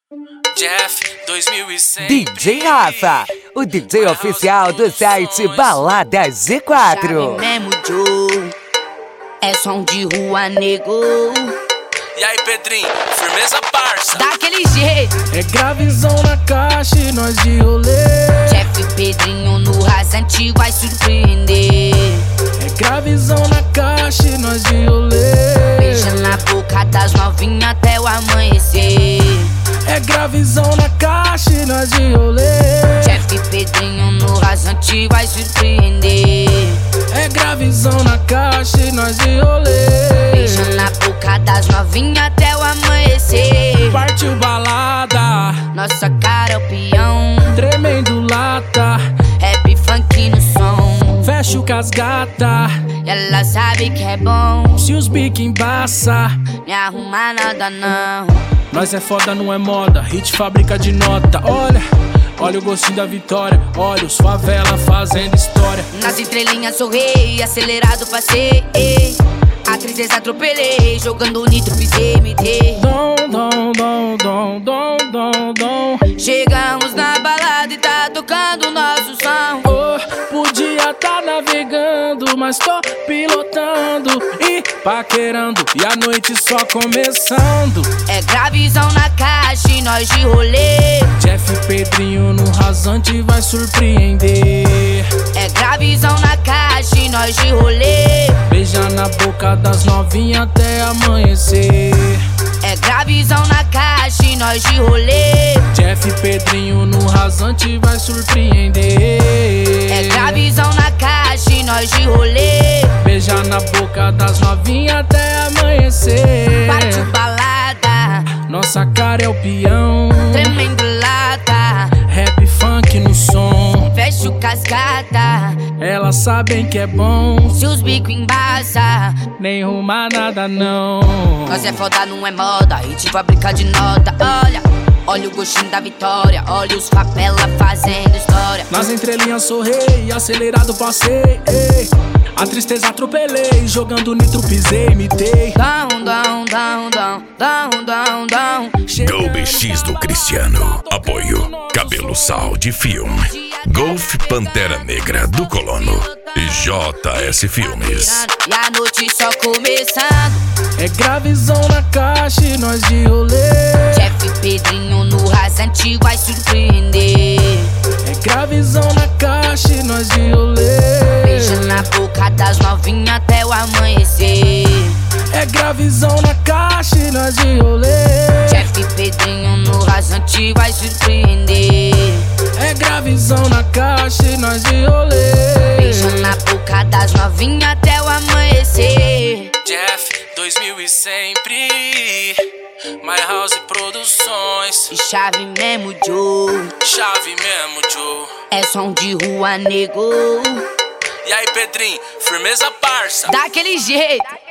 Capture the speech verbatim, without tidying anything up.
Jeff dois mil e cem. D J Rafa, o D J oficial do site Balada Z quatro. Chave mesmo, Joe. É som de rua, nego. E aí, Pedrinho, firmeza, parça. Daquele jeito. É gravezão na caixa e nós de rolê. Jeff e Pedrinho no rasante vai surpreender. É gravezão na caixa e nós de rolê. Beija na boca das novinhas até o amanhecer. É gravezão na caixa e nós de rolê. Jeff e Pedrinho no rasante vai surpreender. É gravezão na caixa e nós de rolê. Beija na boca das novinhas até o amanhecer. Partiu balada, Nossa cara é o peão. tremendo lata. Rap funk no som. Fecho com as gata. Ela sabe que é bom. Se os bique embaça, Me arruma nada não. nós é foda, não é moda. Hit fábrica de nota. Olha, olha o gostinho da vitória. Olha os favela fazendo história. Nas entrelinhas sou rei, acelerado passei. A tristeza atropelei, jogando nitro pisei, me dei. Dom, dom, dom, dom, dom, dom, dom. Chegamos na balada e tá tocando nosso som. Oh, podia tá navegando, mas tô pilotando e paquerando. E a noite só começando. É gravezão na caixa e nós de rolê. Jeff e Pedrinho no rasante vai surpreender. É gravezão na caixa e nós de rolê. Beija na boca das novinhas até amanhecer. É gravezão na caixa e nós de rolê. Jeff e Pedrinho no rasante vai surpreender. É gravezão na caixa e nós de rolê. Beija na boca das novinhas até amanhecer. Partiu balada, Nossa cara é o peão. tremendo lata. Rap funk no som. Fecho cascata. Elas sabem que é bom. Se os bico embaça, Nem ruma nada não. nós é foda, não é moda. Hit fábrica de nota. Olha, olha o gostinho da vitória. Olha os favela fazendo história. Nas entrelinhas sou rei, acelerado passei. Ei. A tristeza atropelei, jogando nitro pisei, imitei. Down, down, down, down, down, down, down. Golf X do Cristiano. Apoio Cabelo Sal de Filme. Golf Pantera Negra do Colono. E J S Filmes. E a noite só começando. É gravezão na caixa e nós de rolê. Jeff e Pedrinho no rasante vai surpreender. É gravezão na caixa e nós de rolê. Beija na boca das novinhas até o amanhecer. É gravezão na caixa e nós de rolê. Jeff e Pedrinho no rasante vai surpreender. É gravezão na caixa e nós de rolê. Beija na boca das novinhas até o amanhecer. Jeff dois mil e sempre. My House Produções. E chave mesmo, Joe. Chave mesmo, Joe. É som de rua, nego. E aí, Pedrinho, firmeza, parça. Daquele jeito.